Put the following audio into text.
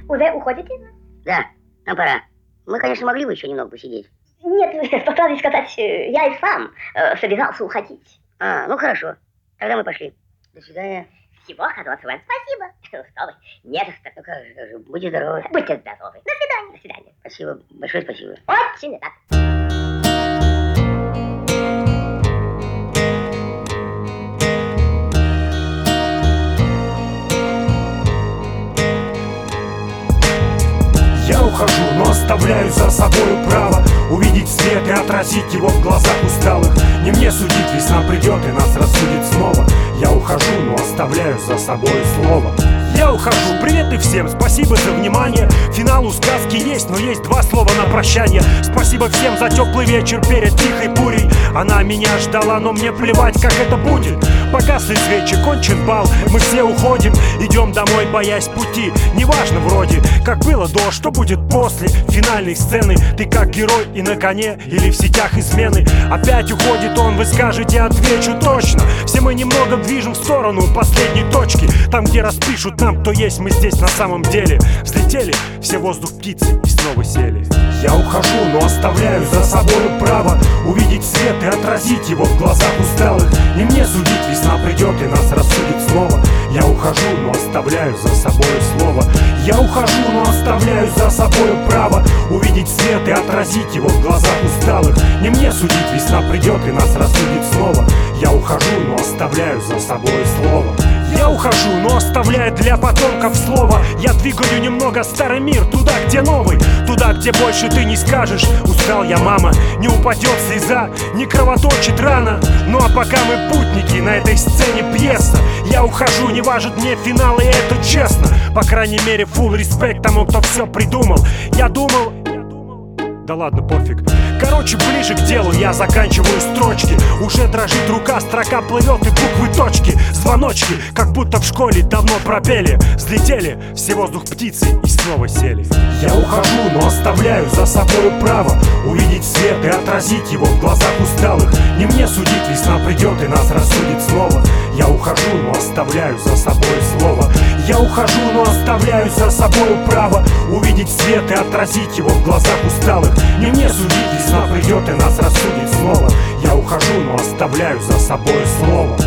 Уже уходите? Да, нам пора. Мы, конечно, могли бы еще немного посидеть. Нет, по правде сказать, я и сам собирался уходить. Ну хорошо. Тогда мы пошли. До свидания. Всего хорошего вам. Спасибо. Что вы, не за что. Ну как же, будьте здоровы. Будьте здоровы. До свидания. До свидания. Спасибо, большое спасибо. Очень рад. Я ухожу, но оставляю за собой право увидеть свет и отразить его в глазах усталых. Не мне судить, весна придет и нас рассудит снова. Я ухожу, но оставляю за собой слово. Я ухожу, привет и всем, спасибо за внимание. Финал у сказки есть, но есть два слова на прощание. Спасибо всем за теплый вечер перед тихой бурей. Она меня ждала, но мне плевать, как это будет. Погасли свечи, кончен бал, мы все уходим. Идем домой, боясь пути. Неважно вроде, как было до, что будет после финальной сцены. Ты как герой и на коне, или в сетях измены. Опять уходит он, вы скажете, отвечу точно. Все мы немного движем в сторону последней точки. Там, где распишут нам, кто есть мы здесь на самом деле. Взлетели все воздух птицы и снова сели. Я ухожу, но оставляю за собой право увидеть свет и отразить его в глазах усталых. Не мне судить, весна придет и нас рассудит снова. Я ухожу, но оставляю за собой слово. Я ухожу, но оставляю за собой право увидеть свет и отразить его в глазах усталых. Не мне судить, весна придет и нас рассудит снова. Я ухожу, но оставляю за собой слово. Я ухожу, но оставляю для потомков слово. Я двигаю немного старый мир туда, где новый. Туда, где больше ты не скажешь: устал я, мама. Не упадет слеза, не кровоточит рана. Ну а пока мы путники на этой сцене пьеса. Я ухожу, не важен мне финал, и это честно. По крайней мере, full респект тому, кто все придумал. Я думал... Да ладно, пофиг. Короче, ближе к делу, я заканчиваю строчки. Уже дрожит рука, строка плывет и буквы точки. Звоночки, как будто в школе давно пропели. Взлетели все воздух птицы и снова сели. Я ухожу, но оставляю за собой право увидеть свет и отразить его в глазах усталых. Не мне судить, весна придет и нас рассудит снова. Я ухожу, но оставляю за собой слово. Я ухожу, но оставляю за собой право увидеть свет и отразить его в глазах усталых. Не мне судить, весна придет и нас рассудит снова. Я ухожу, но оставляю за собой слово.